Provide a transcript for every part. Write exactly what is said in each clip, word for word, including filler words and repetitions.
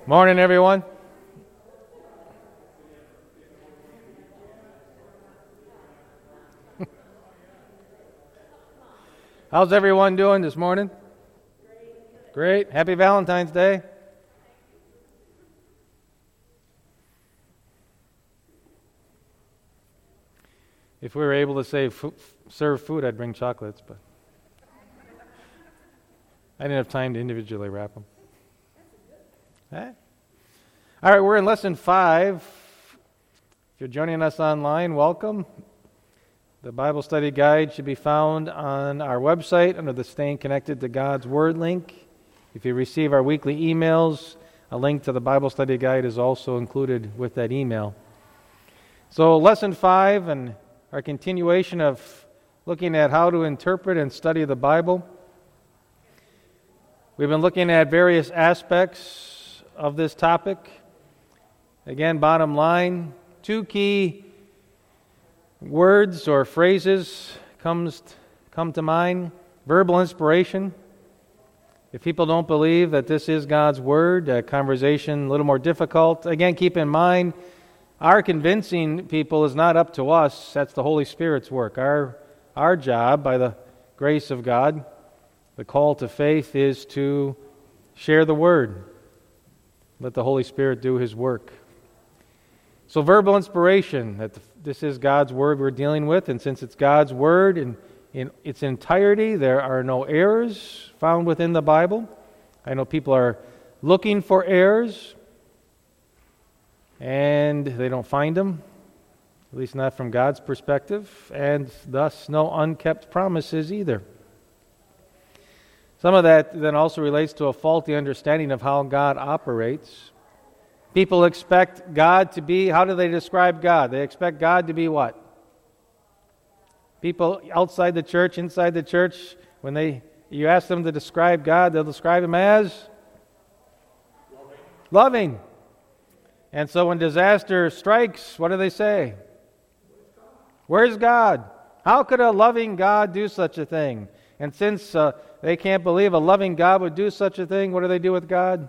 Morning, everyone. How's everyone doing this morning? Great. Happy Valentine's Day. If we were able to say f- serve food, I'd bring chocolates, but I didn't have time to individually wrap them. Eh? All right, we're in lesson five. If you're joining us online, welcome. The Bible study guide should be found on our website under the Staying Connected to God's Word link. If you receive our weekly emails, a link to the Bible study guide is also included with that email. So lesson five and our continuation of looking at how to interpret and study the Bible. We've been looking at various aspects of this topic. Again, bottom line, two key words or phrases comes come to mind. Verbal inspiration. If people don't believe that this is God's Word, a conversation a little more difficult. Again, keep in mind, our convincing people is not up to us. That's the Holy Spirit's work. Our, our job, by the grace of God, the call to faith is to share the Word. Let the Holy Spirit do His work. So verbal inspiration, that this is God's Word we're dealing with, and since it's God's Word in, in its entirety, there are no errors found within the Bible. I know people are looking for errors, and they don't find them, at least not from God's perspective, and thus no unkept promises either. Some of that then also relates to a faulty understanding of how God operates. People expect God to be, how do they describe God? They expect God to be what? People outside the church, inside the church, when they you ask them to describe God, they'll describe Him as loving. Loving. And so when disaster strikes, what do they say? Where's God? How could a loving God do such a thing? And since uh, they can't believe a loving God would do such a thing, what do they do with God?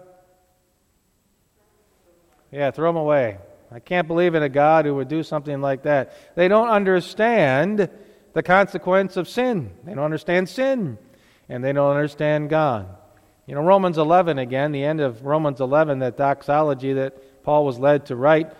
Yeah, throw Him away. I can't believe in a God who would do something like that. They don't understand the consequence of sin. They don't understand sin, and they don't understand God. You know, Romans eleven, again, the end of Romans eleven, that doxology that Paul was led to write,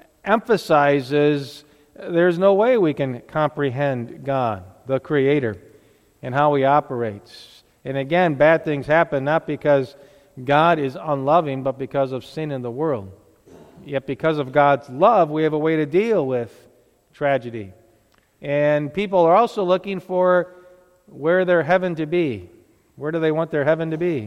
emphasizes there's no way we can comprehend God, the Creator, and how He operates. And again, bad things happen not because God is unloving, but because of sin in the world. Yet because of God's love, we have a way to deal with tragedy. And people are also looking for where their heaven to be. Where do they want their heaven to be?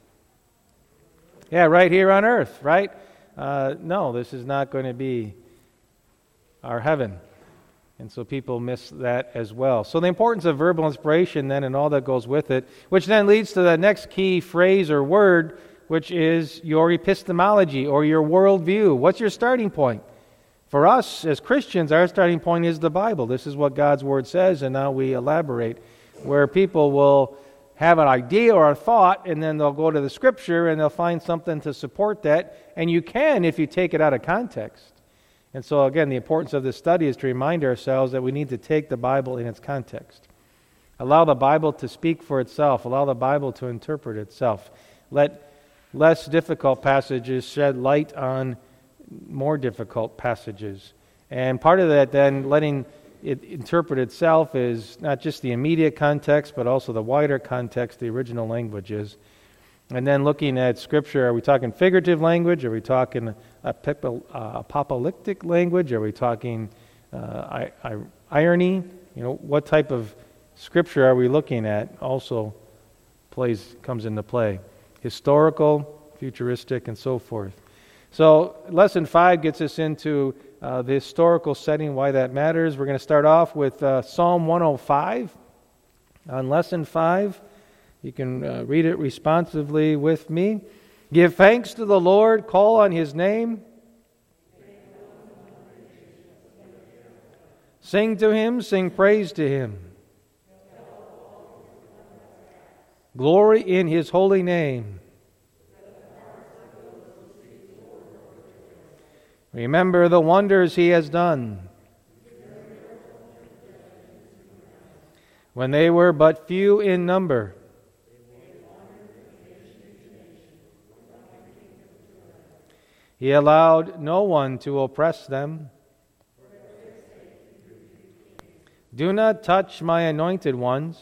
Yeah, right here on earth, right? Uh, no, this is not going to be our heaven. And so people miss that as well. So the importance of verbal inspiration then and all that goes with it, which then leads to the next key phrase or word, which is your epistemology or your worldview. What's your starting point? For us as Christians, our starting point is the Bible. This is what God's Word says, and now we elaborate. Where people will have an idea or a thought, and then they'll go to the Scripture and they'll find something to support that, and you can if you take it out of context. And so again, the importance of this study is to remind ourselves that we need to take the Bible in its context. Allow the Bible to speak for itself. Allow the Bible to interpret itself. Let less difficult passages shed light on more difficult passages. And part of that then, letting it interpret itself, is not just the immediate context, but also the wider context, the original languages. And then looking at Scripture, are we talking figurative language? Are we talking apocalyptic language? Are we talking uh, I, I, irony? You know, what type of Scripture are we looking at? Also plays comes into play. Historical, futuristic, and so forth. So lesson five gets us into uh, the historical setting, why that matters. We're going to start off with uh, Psalm one oh five on lesson five. You can uh, read it responsively with me. Give thanks to the Lord, call on His name. Sing to Him, sing praise to Him. Glory in His holy name. Remember the wonders he has done. When they were but few in number, he allowed no one to oppress them. Do not touch my anointed ones.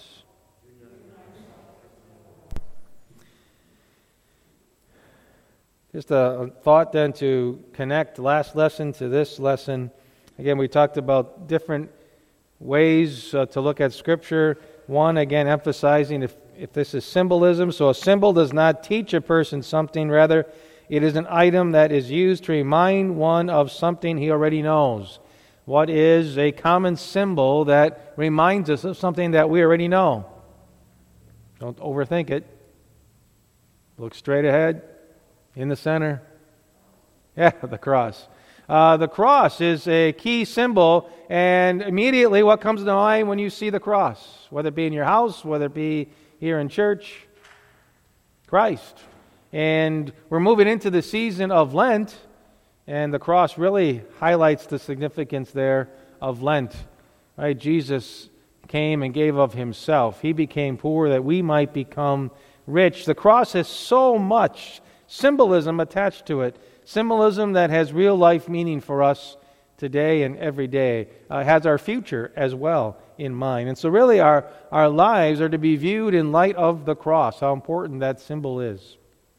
Just a thought then to connect last lesson to this lesson. Again, we talked about different ways uh, to look at Scripture. One, again, emphasizing if, if this is symbolism. So a symbol does not teach a person something. Rather, it is an item that is used to remind one of something he already knows. What is a common symbol that reminds us of something that we already know? Don't overthink it. Look straight ahead. In the center. Yeah, the cross. Uh, the cross is a key symbol, and immediately what comes to mind when you see the cross, whether it be in your house, whether it be here in church? Christ. And we're moving into the season of Lent, and the cross really highlights the significance there of Lent. Right? Jesus came and gave of himself. He became poor that we might become rich. The cross has so much symbolism attached to it. Symbolism that has real life meaning for us today and every day. Uh, has our future as well in mind. And so really our, our lives are to be viewed in light of the cross, how important that symbol is.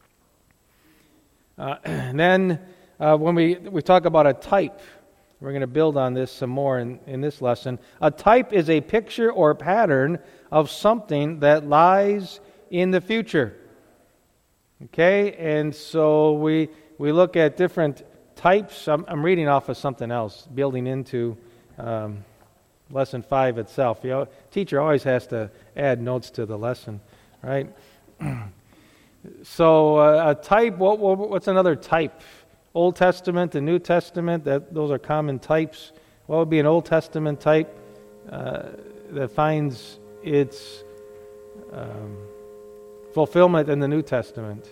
Uh, and then uh, when we, we talk about a type, we're going to build on this some more in, in this lesson. A type is a picture or pattern of something that lies in the future. Okay, and so we we look at different types. I'm, I'm reading off of something else, building into um, lesson five itself. You know, teacher always has to add notes to the lesson, right? So uh, a type. What, what what's another type? Old Testament and New Testament. That those are common types. What would be an Old Testament type uh, that finds its um, fulfillment in the New Testament?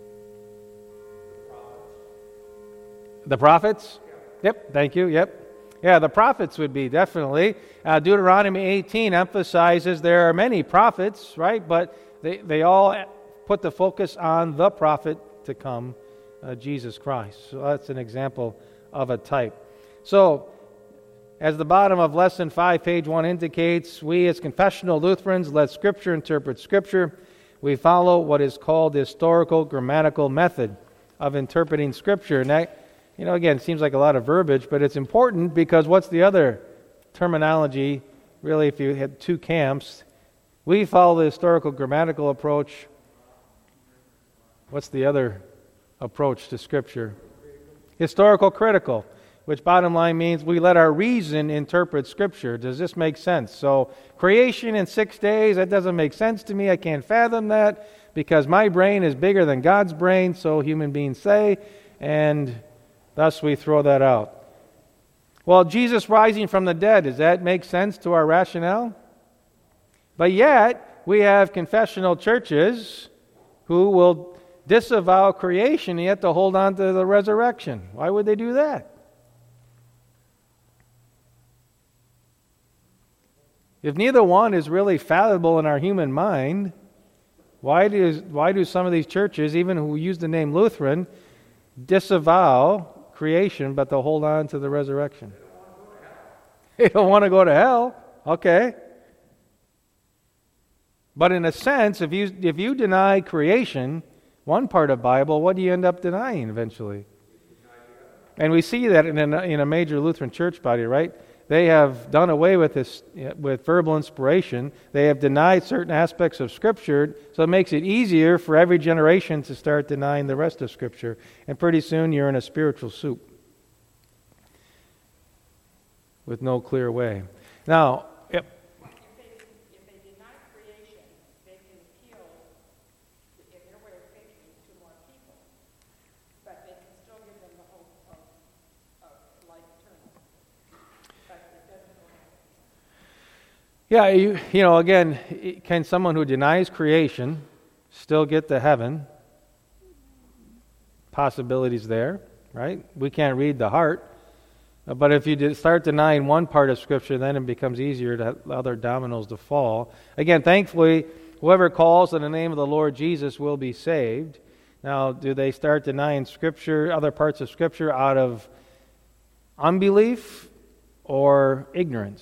The prophets? Yep, thank you, yep. Yeah, the prophets would be, definitely. Uh, Deuteronomy eighteen emphasizes there are many prophets, right? But they, they all put the focus on the prophet to come, uh, Jesus Christ. So that's an example of a type. So, as the bottom of lesson five, page one indicates, we as confessional Lutherans let Scripture interpret Scripture. We follow what is called the historical grammatical method of interpreting Scripture. And that, you know, again, it seems like a lot of verbiage, but it's important because what's the other terminology? Really, if you had two camps, we follow the historical grammatical approach. What's the other approach to Scripture? Historical critical, which bottom line means we let our reason interpret Scripture. Does this make sense? So, creation in six days, that doesn't make sense to me. I can't fathom that because my brain is bigger than God's brain, so human beings say, and thus we throw that out. Well, Jesus rising from the dead, does that make sense to our rationale? But yet, we have confessional churches who will disavow creation and yet to hold on to the resurrection. Why would they do that? If neither one is really fallible in our human mind, why do, why do some of these churches, even who use the name Lutheran, disavow creation but they'll hold on to the resurrection? They don't want to go to hell. Okay. But in a sense, if you if you deny creation, one part of Bible, what do you end up denying eventually? And we see that in a, in a major Lutheran church body, right? They have done away with this, with verbal inspiration. They have denied certain aspects of Scripture, so it makes it easier for every generation to start denying the rest of Scripture. And pretty soon you're in a spiritual soup with no clear way. Now, yep. If they, if they deny creation, they can kill, in their way of thinking, two more people. But they can still give them the hope of, of life eternal. But it doesn't go ahead. Yeah, you, you know, again, can someone who denies creation still get to heaven? Possibilities there. right? We can't read the heart. Uh, But if you did start denying one part of Scripture, then it becomes easier to have other dominoes to fall. Again, thankfully, whoever calls on the name of the Lord Jesus will be saved. Now, do they start denying Scripture, other parts of Scripture, out of unbelief or ignorance?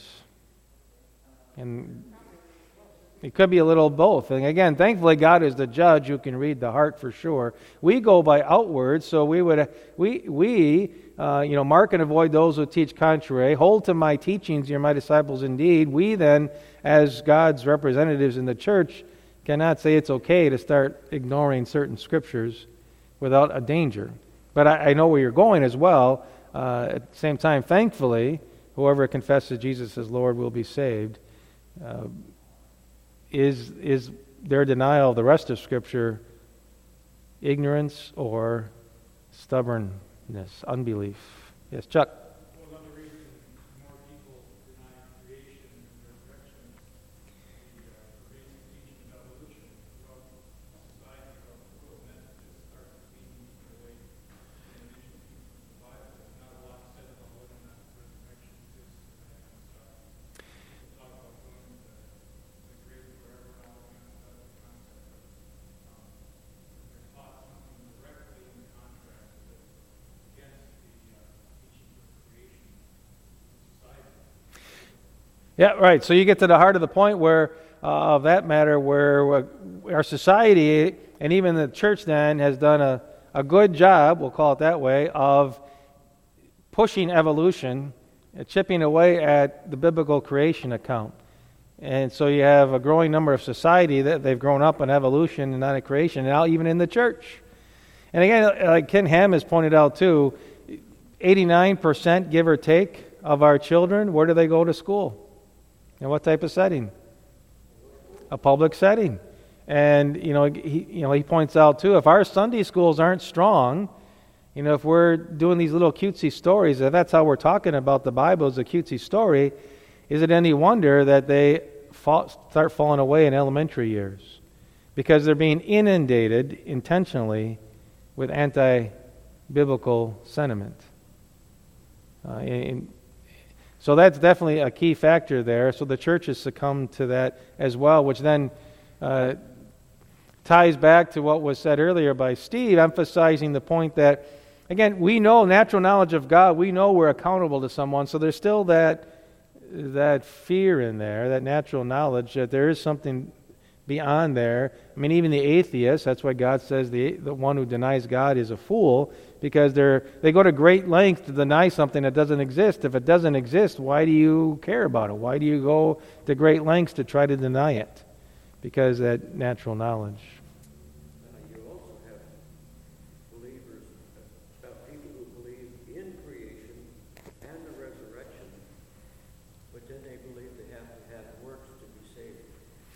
And it could be a little of both. And again, thankfully, God is the judge who can read the heart for sure. We go by outward, so we would we we uh, you know mark and avoid those who teach contrary. Hold to my teachings, you're my disciples indeed. We then, as God's representatives in the church, cannot say it's okay to start ignoring certain scriptures without a danger. But I, I know where you're going as well. Uh, at the same time, thankfully, whoever confesses Jesus as Lord will be saved. Uh, Is is their denial of the rest of Scripture ignorance or stubbornness, unbelief? Yes, Chuck. Well, another reason more people deny creation and resurrection is the uh, pervasive teaching of evolution throughout society, throughout the world, and that just starts being eaten away in addition to the Bible. There's not a lot said about whether or not resurrection exists and that kind of stuff. People talk about going to the the grave forever and all that kind of stuff, the concept of um, they're taught something directly in contrast with against the uh, teachings of creation in society. Yeah, right. So you get to the heart of the point where uh, of that matter, where uh, our society and even the church then has done a, a good job, we'll call it that way, of pushing evolution, uh, chipping away at the biblical creation account. And so you have a growing number of society that they've grown up in evolution and not in creation, and now even in the church. And again, like Ken Ham has pointed out too, eighty-nine percent, give or take, of our children, where do they go to school? In what type of setting? A public setting. And you know, he you know he points out too, if our Sunday schools aren't strong, you know, if we're doing these little cutesy stories, if that's how we're talking about the Bible as a cutesy story, is it any wonder that they fall, start falling away in elementary years? Because they're being inundated intentionally with anti-biblical sentiment. Uh, in, so that's definitely a key factor there. So the church has succumbed to that as well, which then uh, ties back to what was said earlier by Steve, emphasizing the point that, again, we know natural knowledge of God. We know we're accountable to someone. So there's still that that fear in there, that natural knowledge that there is something beyond there. I mean, even the atheist, that's why God says the the one who denies God is a fool, because they're they go to great lengths to deny something that doesn't exist. If it doesn't exist, why do you care about it? Why do you go to great lengths to try to deny it? Because that natural knowledge. Uh, you also have believers, uh, people who believe in creation and the resurrection, but then they believe they have to have works to be saved.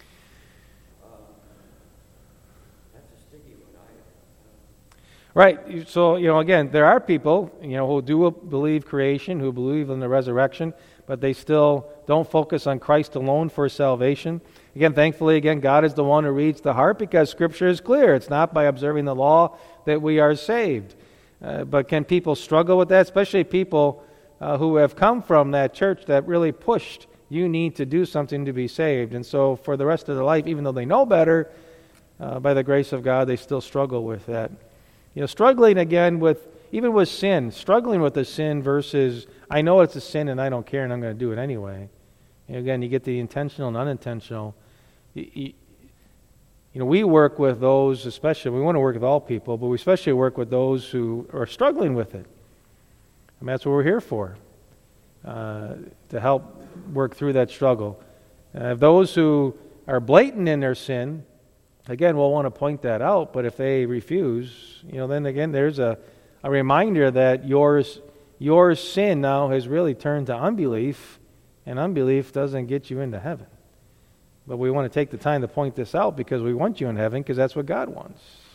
Um, that's a sticky one. I, uh, Right. So, you know, again, there are people, you know, who do believe creation, who believe in the resurrection, but they still don't focus on Christ alone for salvation. Again, thankfully, again, God is the one who reads the heart because Scripture is clear. It's not by observing the law that we are saved. Uh, but can people struggle with that, especially people uh, who have come from that church that really pushed, you need to do something to be saved. And so for the rest of their life, even though they know better, uh, by the grace of God, they still struggle with that. You know, struggling again with, even with sin, struggling with the sin versus, I know it's a sin and I don't care and I'm going to do it anyway. And again, you get the intentional and unintentional. You, you, you know, we work with those, especially, we want to work with all people, but we especially work with those who are struggling with it. I mean, that's what we're here for, uh, to help work through that struggle. Uh, those who are blatant in their sin, again, we'll want to point that out, but if they refuse, you know, then again, there's a, a reminder that yours, your sin now has really turned to unbelief, and unbelief doesn't get you into heaven. But we want to take the time to point this out because we want you in heaven because that's what God wants.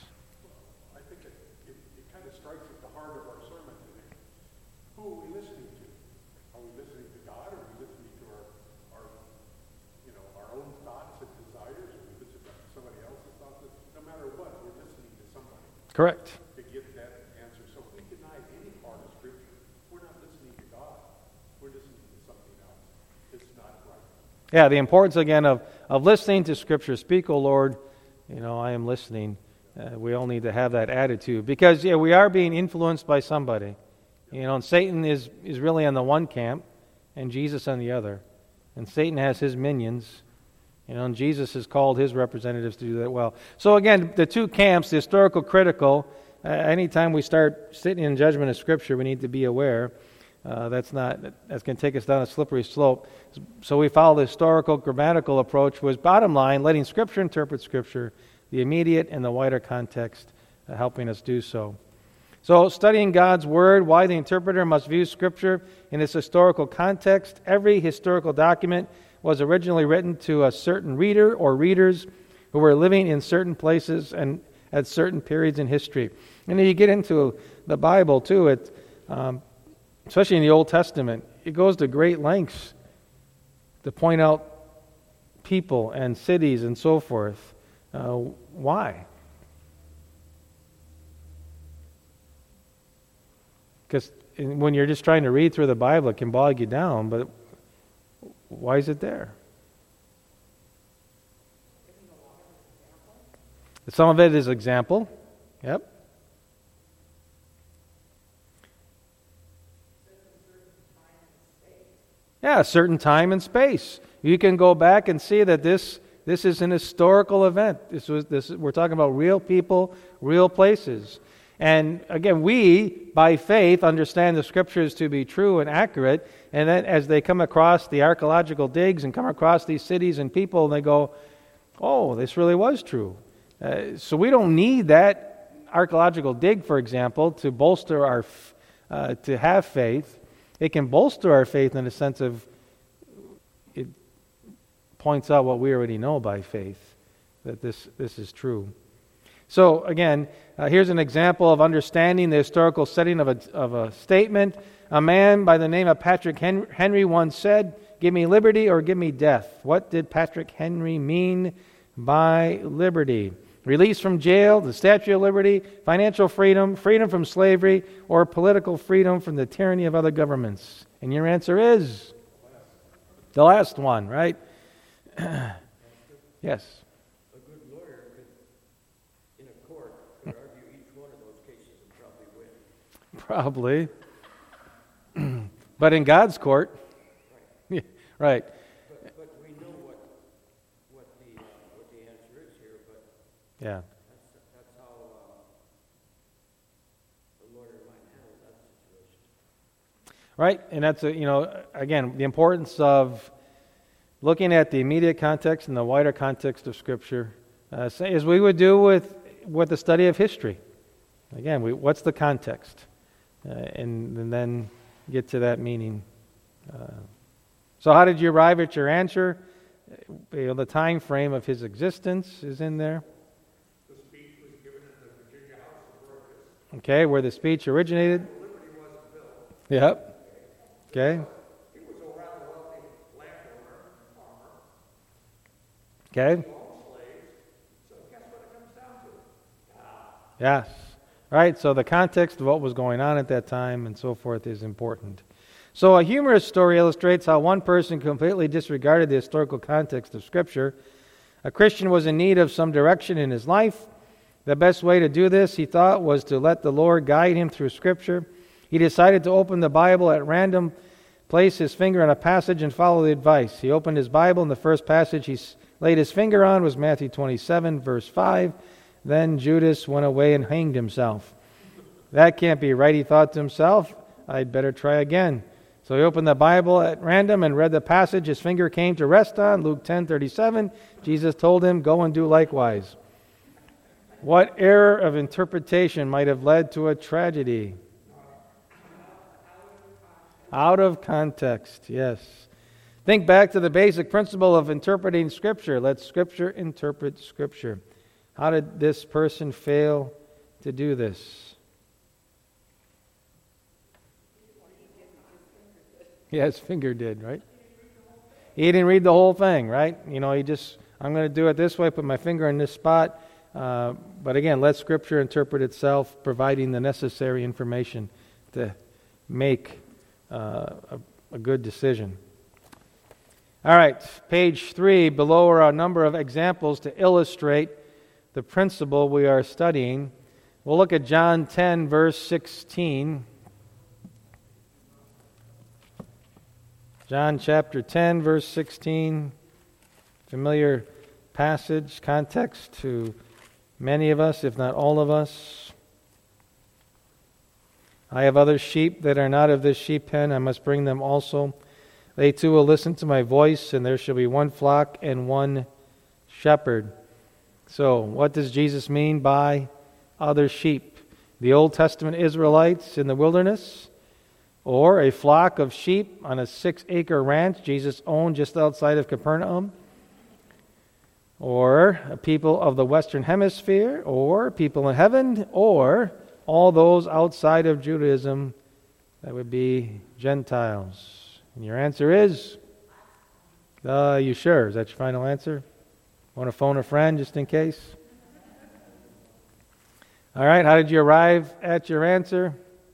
I think it, it, it kind of strikes at the heart of our sermon today. Who are we listening to? Are we listening to God? Or are we listening to our, our you know, our own thoughts and desires? Are we listening to somebody else's thoughts? No matter what, we're listening to somebody Correct. to get that answer. So if we deny anything Yeah, the importance again of, of listening to Scripture. Speak, O Lord, you know, I am listening. Uh, we all need to have that attitude because, yeah, we are being influenced by somebody. You know, and Satan is, is really on the one camp and Jesus on the other. And Satan has his minions, you know, and Jesus has called his representatives to do that well. So again, the two camps, the historical critical, uh, anytime we start sitting in judgment of Scripture, we need to be aware. Uh, that's not, that's going to take us down a slippery slope. So we follow the historical, grammatical approach, was bottom line, letting Scripture interpret Scripture, the immediate and the wider context, uh, helping us do so. So studying God's Word, why the interpreter must view Scripture in its historical context. Every historical document was originally written to a certain reader or readers who were living in certain places and at certain periods in history. And then you get into the Bible too, it, um, especially in the Old Testament, it goes to great lengths to point out people and cities and so forth. Uh, why? Because when you're just trying to read through the Bible, it can bog you down, but why is it there? Some of it is example. Yep. Yeah, a certain time and space. You can go back and see that this this is an historical event. This was this we're talking about real people, real places. And again, we, by faith, understand the Scriptures to be true and accurate, and then as they come across the archaeological digs and come across these cities and people, and they go, oh, this really was true. Uh, so we don't need that archaeological dig, for example, to bolster our, uh, to have faith. It can bolster our faith in the sense of it points out what we already know by faith, that this, this is true. So again, uh, here's an example of understanding the historical setting of a, of a statement. A man by the name of Patrick Henry once said, "Give me liberty or give me death." What did Patrick Henry mean by liberty? Release from jail, the Statue of Liberty, financial freedom, freedom from slavery, or political freedom from the tyranny of other governments? And your answer is the last one, right? Yes. A good lawyer could, in a court, could argue each one of those cases and probably win. Probably. But in God's court, Right. right. But, but we know what what the uh, what the answer is here. But Yeah. that's that's how uh, the lawyer might handle that situation. Right, and that's, a, you know, again, the importance of looking at the immediate context and the wider context of Scripture, uh, as we would do with, with the study of history. Again, we, what's the context? Uh, and, and then get to that meaning. Uh, so how did you arrive at your answer? You know, the time frame of his existence is in there. The speech was given in the Virginia House of Burgesses. Okay, where the speech originated. Liberty wasn't built. Yep. Okay. He was a rather wealthy landowner and farmer. Okay. He owned slaves. So guess what it comes down to? Yes. Right, so the context of what was going on at that time and so forth is important. So a humorous story illustrates how one person completely disregarded the historical context of Scripture. A Christian was in need of some direction in his life. The best way to do this, he thought, was to let the Lord guide him through Scripture. He decided to open the Bible at random, place his finger on a passage, and follow the advice. He opened his Bible, and the first passage he laid his finger on was Matthew twenty-seven, verse five. Then Judas went away and hanged himself. That can't be right, he thought to himself. I'd better try again. So he opened the Bible at random and read the passage his finger came to rest on, Luke ten thirty-seven. Jesus told him, "Go and do likewise." What error of interpretation might have led to a tragedy? Out of context, yes. Think back to the basic principle of interpreting Scripture. Let Scripture interpret Scripture. How did this person fail to do this? Yeah, his finger did, right? He didn't read the whole thing, right? You know, he just, I'm going to do it this way, put my finger in this spot. Uh, but again, let Scripture interpret itself, providing the necessary information to make uh, a, a good decision. All right, page three, below are a number of examples to illustrate the principle we are studying. We'll look at John ten, verse sixteen. John chapter ten, verse sixteen. Familiar passage, context to many of us, if not all of us. I have other sheep that are not of this sheep pen. I must bring them also. They too will listen to my voice, and there shall be one flock and one shepherd. So, what does Jesus mean by other sheep? The Old Testament Israelites in the wilderness, or a flock of sheep on a six-acre ranch Jesus owned just outside of Capernaum, or people of the Western Hemisphere, or people in heaven, or all those outside of Judaism, that would be Gentiles. And your answer is? Uh, you sure? Is that your final answer? Want to phone a friend just in case? All right, how did you arrive at your answer?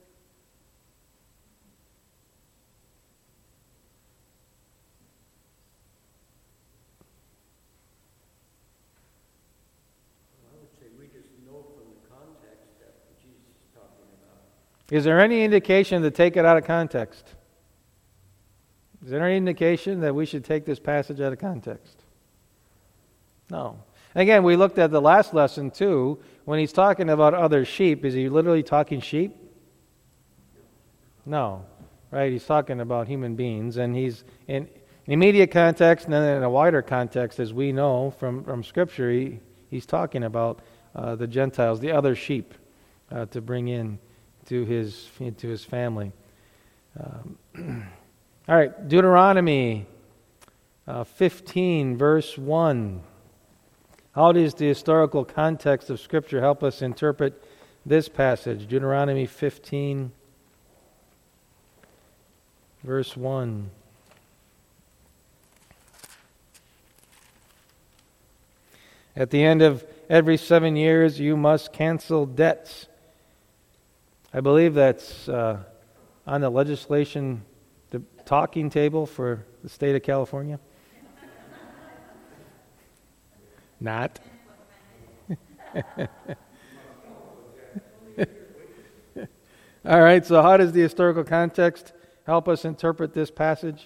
I would say we just know from the context that Jesus is talking about. Is there any indication to take it out of context? Is there any indication that we should take this passage out of context? No. Again, we looked at the last lesson too. When he's talking about other sheep, is he literally talking sheep? No. Right? He's talking about human beings, and he's in immediate context and then in a wider context, as we know from, from Scripture, he, he's talking about uh, the Gentiles, the other sheep, uh, to bring in to his, into his family. Um, All right, Deuteronomy uh, fifteen, verse one. How does the historical context of Scripture help us interpret this passage? Deuteronomy fifteen, verse one. At the end of every seven years, you must cancel debts. I believe that's uh, on the legislation the talking table for the state of California? Not. All right, so how does the historical context help us interpret this passage?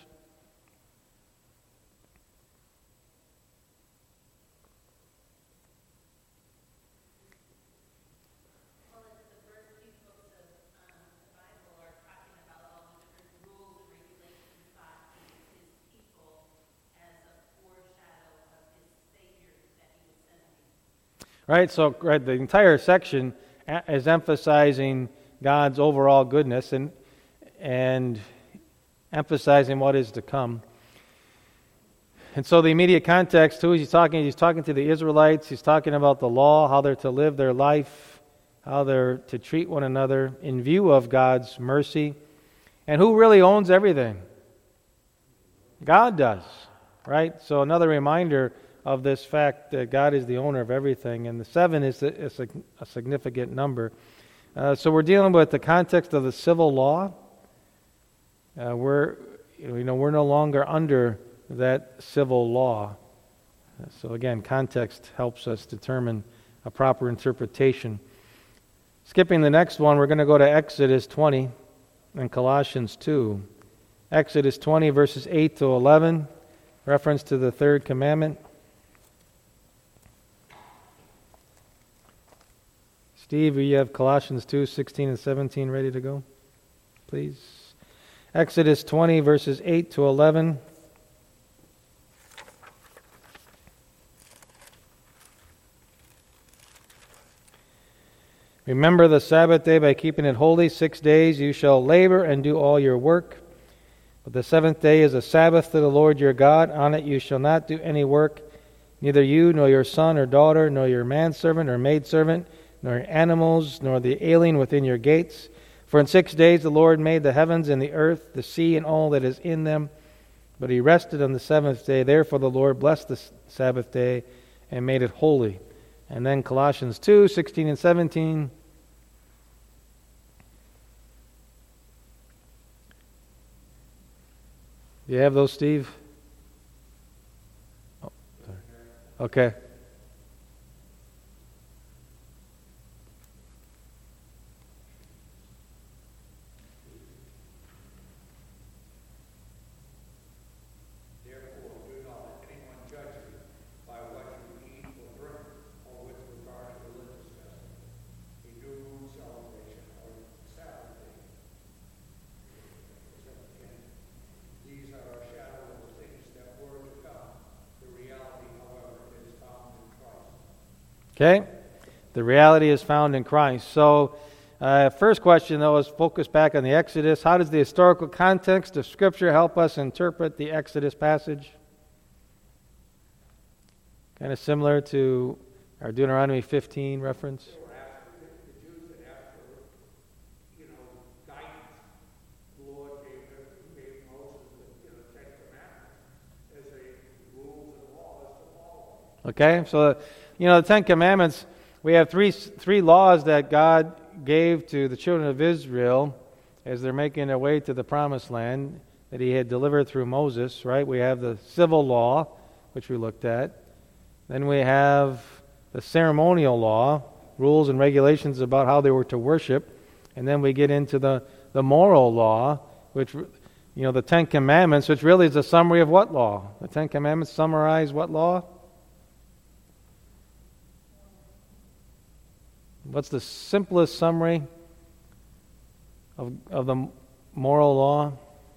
Right, so right, the entire section is emphasizing God's overall goodness and and emphasizing what is to come. And so the immediate context, who is he talking? He's talking to the Israelites. He's talking about the law, how they're to live their life, how they're to treat one another in view of God's mercy. And who really owns everything? God does, right? So another reminder of this fact that God is the owner of everything, and the seven is a, is a, a significant number. Uh, so we're dealing with the context of the civil law. Uh, we're, you know, we're no longer under that civil law. So again, context helps us determine a proper interpretation. Skipping the next one, we're going to go to Exodus twenty and Colossians two. Exodus twenty, verses eight to eleven, reference to the third commandment. Steve, you have Colossians two, sixteen and seventeen ready to go? Please. Exodus twenty, verses eight to eleven. Remember the Sabbath day by keeping it holy. Six days you shall labor and do all your work. But the seventh day is a Sabbath to the Lord your God. On it you shall not do any work, neither you, nor your son or daughter, nor your manservant or maidservant, nor your animals, nor the alien within your gates. For in six days the Lord made the heavens and the earth, the sea, and all that is in them. But he rested on the seventh day. Therefore the Lord blessed the Sabbath day and made it holy. And then Colossians two, sixteen and seventeen. Do you have those, Steve? Okay. Therefore, do not let anyone judge you by what you eat or drink, or with regard to religious festivals, a new moon celebration, or Sabbath day. And these are a shadow of the things that were to come. The reality, however, is found in Christ. Okay? The reality is found in Christ. So, uh, first question, though, is focus back on the Exodus. How does the historical context of Scripture help us interpret the Exodus passage? Kind of similar to our Deuteronomy fifteen reference. They were asked, the Jews had asked for, you know, guidance. The Lord gave, gave Moses the, you know, Ten Commandments as a rules and laws to follow. Okay? So, you know, the Ten Commandments, we have three three laws that God gave to the children of Israel as they're making their way to the Promised Land that He had delivered through Moses, right? We have the civil law, which we looked at. Then we have the ceremonial law, rules and regulations about how they were to worship. And then we get into the, the moral law, which, you know, the Ten Commandments, which really is a summary of what law? The Ten Commandments summarize what law? What's the simplest summary of, of the moral law?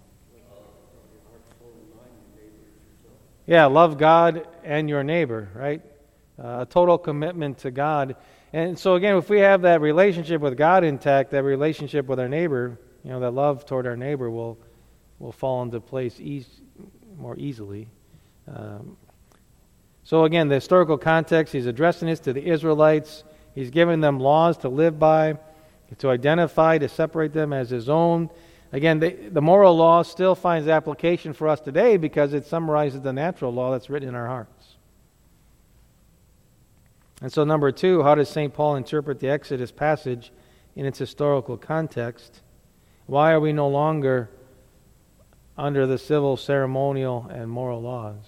Yeah, love God and your neighbor, right? Uh, a total commitment to God. And so again, if we have that relationship with God intact, that relationship with our neighbor, you know, that love toward our neighbor will will fall into place eas- more easily. Um, so again, the historical context, he's addressing this to the Israelites. He's giving them laws to live by, to identify, to separate them as his own. Again, the, the moral law still finds application for us today because it summarizes the natural law that's written in our hearts. And so number two, how does Saint Paul interpret the Exodus passage in its historical context? Why are we no longer under the civil, ceremonial, and moral laws?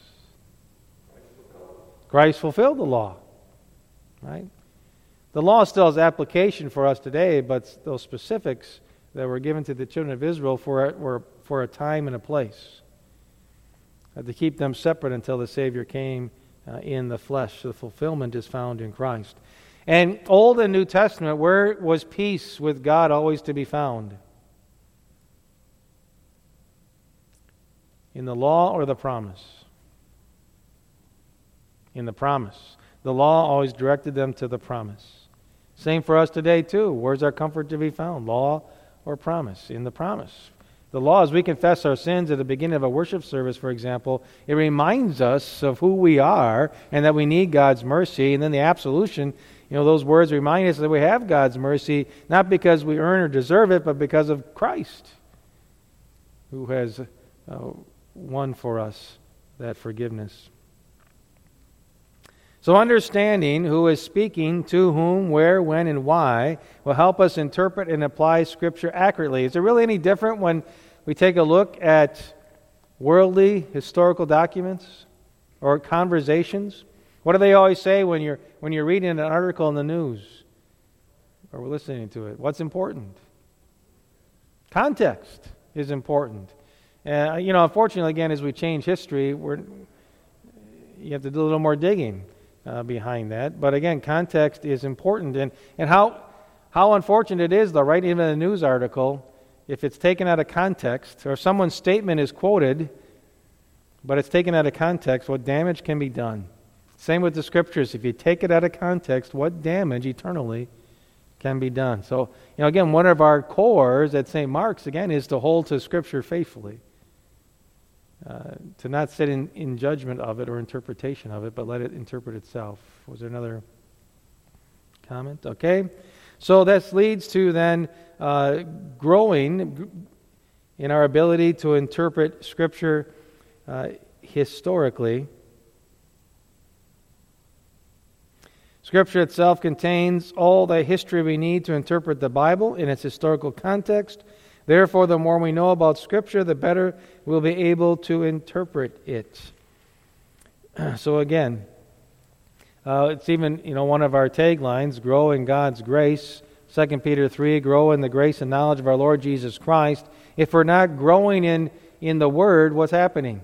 Christ fulfilled the law, right? The law still has application for us today, but those specifics that were given to the children of Israel for a, were for a time and a place. Uh, to keep them separate until the Savior came uh, in the flesh. The fulfillment is found in Christ. And Old and New Testament, where was peace with God always to be found? In the law or the promise? In the promise. The law always directed them to the promise. Same for us today too. Where's our comfort to be found? Law or promise? In the promise. The law, as we confess our sins at the beginning of a worship service, for example, it reminds us of who we are and that we need God's mercy. And then the absolution, you know, those words remind us that we have God's mercy, not because we earn or deserve it, but because of Christ, who has uh, won for us that forgiveness. So understanding who is speaking, to whom, where, when, and why will help us interpret and apply Scripture accurately. Is it really any different when we take a look at worldly historical documents or conversations? What do they always say when you're when you're reading an article in the news or listening to it? What's important? Context is important. Uh, you know, unfortunately, again, as we change history, we're you have to do a little more digging Uh, behind that. But again, context is important. And, and how how unfortunate it is, though, right? Even in a news article, if it's taken out of context, or someone's statement is quoted, but it's taken out of context, what damage can be done? Same with the Scriptures. If you take it out of context, what damage eternally can be done? So, you know, again, one of our cores at Saint Mark's, again, is to hold to Scripture faithfully. Uh, to not sit in, in judgment of it or interpretation of it, but let it interpret itself. Was there another comment? Okay. So this leads to then uh, growing in our ability to interpret Scripture uh, historically. Scripture itself contains all the history we need to interpret the Bible in its historical context. Therefore, the more we know about Scripture, the better we'll be able to interpret it. So again, Uh, it's even, you know, one of our taglines, grow in God's grace. Second Peter three, grow in the grace and knowledge of our Lord Jesus Christ. If we're not growing in, in the Word, what's happening?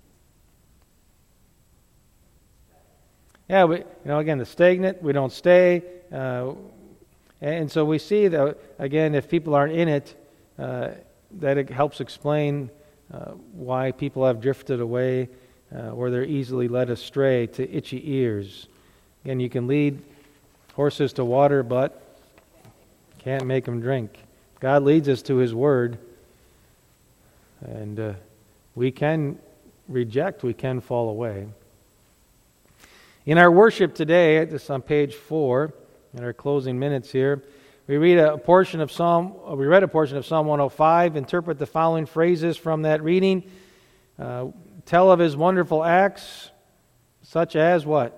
Yeah, we, you know, again, the stagnant, we don't stay. Uh, and so we see that, again, if people aren't in it, uh, that it helps explain uh, why people have drifted away uh, or they're easily led astray to itchy ears. Again, you can lead horses to water, but can't make them drink. God leads us to His Word, and uh, we can reject, we can fall away. In our worship today, this is on page four, in our closing minutes here, we read a portion of Psalm. We read a portion of Psalm one oh five. Interpret the following phrases from that reading. Uh, tell of His wonderful acts, such as what?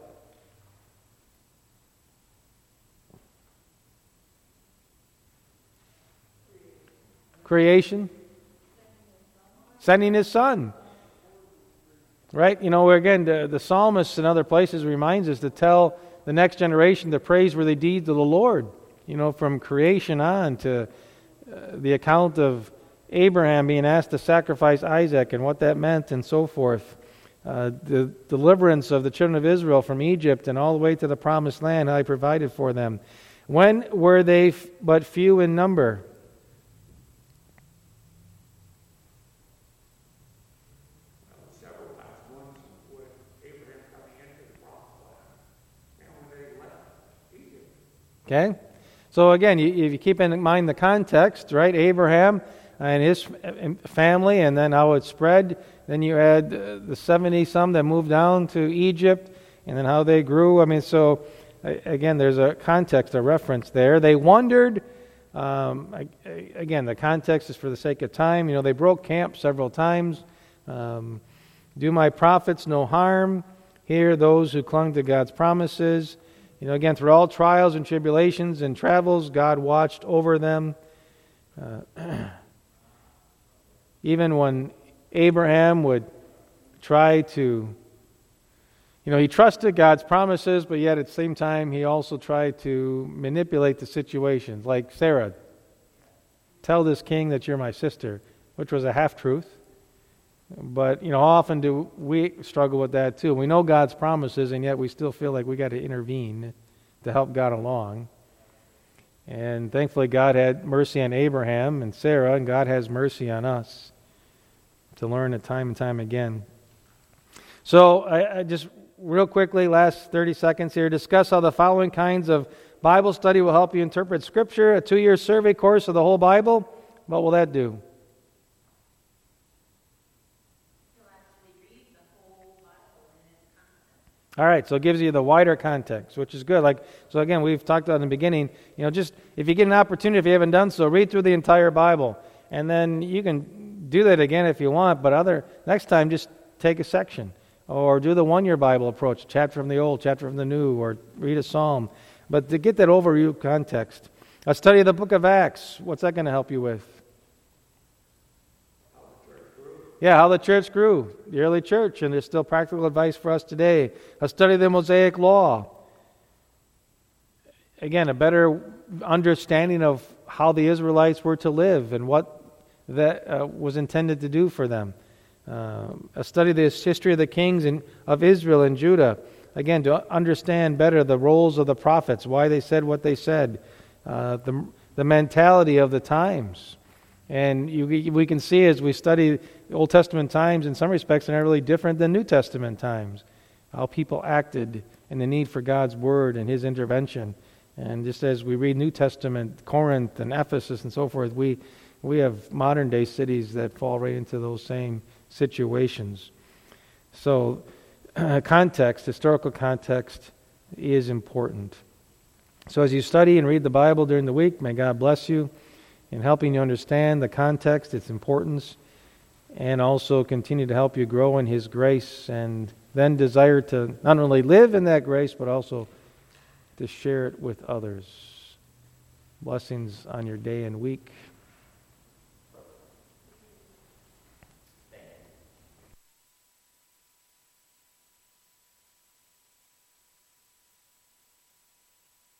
Creation, sending His Son. Right? You know, again, the, the psalmist in other places reminds us to tell the next generation the praiseworthy deeds of the Lord. You know, from creation on to uh, the account of Abraham being asked to sacrifice Isaac and what that meant and so forth. Uh, the deliverance of the children of Israel from Egypt and all the way to the promised land, how He provided for them. When were they f- but few in number? Okay? So again, you, if you keep in mind the context, right? Abraham and his family, and then how it spread. Then you add the seventy-some that moved down to Egypt, and then how they grew. I mean, so again, there's a context, a reference there. They wandered. Um, again, the context is for the sake of time. You know, they broke camp several times. Um, Do my prophets no harm? Hear those who clung to God's promises. You know, again, through all trials and tribulations and travels, God watched over them. Uh, even when Abraham would try to, you know, he trusted God's promises, but yet at the same time, he also tried to manipulate the situations. Like Sarah, tell this king that you're my sister, which was a half-truth. But, you know, how often do we struggle with that too? We know God's promises, and yet we still feel like we got to intervene to help God along. And thankfully, God had mercy on Abraham and Sarah, and God has mercy on us to learn it time and time again. So, I, I just real quickly, last thirty seconds here, discuss how the following kinds of Bible study will help you interpret Scripture. A two-year survey course of the whole Bible. What will that do? All right, so it gives you the wider context, which is good. Like, so again, we've talked about in the beginning, you know, just if you get an opportunity, if you haven't done so, read through the entire Bible. And then you can do that again if you want, but other next time, just take a section. Or do the one-year Bible approach, chapter from the Old, chapter from the New, or read a psalm. But to get that overview context. A study of the book of Acts, what's that going to help you with? Yeah, how the church grew, the early church, and there's still practical advice for us today. A study of the Mosaic Law. Again, a better understanding of how the Israelites were to live and what that uh, was intended to do for them. Uh, a study of the history of the kings in, of Israel and Judah. Again, to understand better the roles of the prophets, why they said what they said, uh, the, the mentality of the times. And you, we can see as we study Old Testament times, in some respects, they're not really different than New Testament times. How people acted and the need for God's Word and His intervention. And just as we read New Testament, Corinth and Ephesus and so forth, we, we have modern-day cities that fall right into those same situations. So uh, context, historical context, is important. So as you study and read the Bible during the week, may God bless you in helping you understand the context, its importance, and also continue to help you grow in His grace and then desire to not only live in that grace, but also to share it with others. Blessings on your day and week.